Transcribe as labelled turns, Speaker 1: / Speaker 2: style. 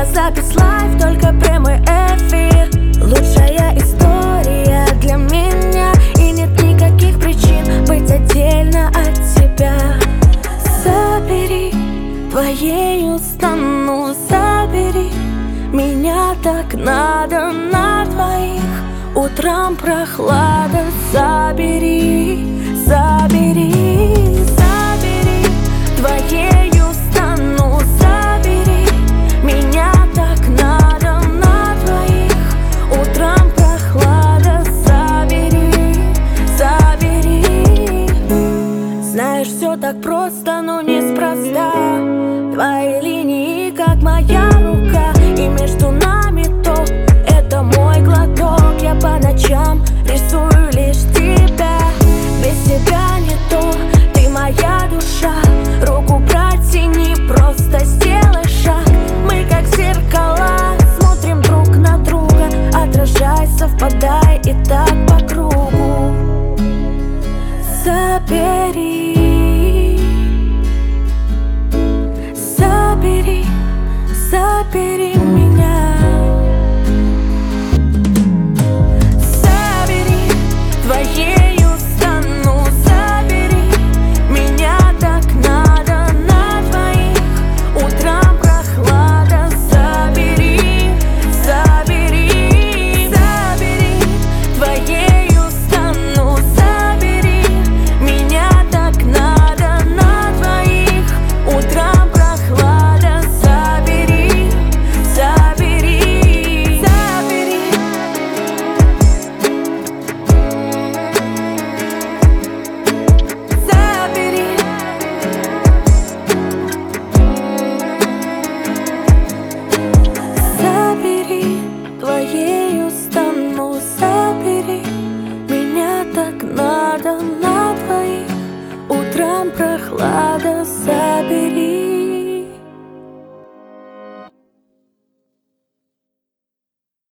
Speaker 1: Это запись лайв, только прямой эфир. Лучшая история для меня, и нет никаких причин быть отдельно от тебя. Забери, твоею стану, забери. Меня так надо на двоих. Утром прохлада, забери, забери, забери. Твоею стану, забери. Меня так надо на двоих. Утром прохлада, забери, забери. Знаешь, все так просто, но неспроста. Твои линии, как моя рука, и между нами то, это мой глоток. Я по ночам рисую лишь тебя. Без тебя не то, ты моя душа. Руку протяни, просто сделай шаг. Мы как зеркала, смотрим друг на друга. Отражай, совпадай и так по кругу. Забери, забери, забери.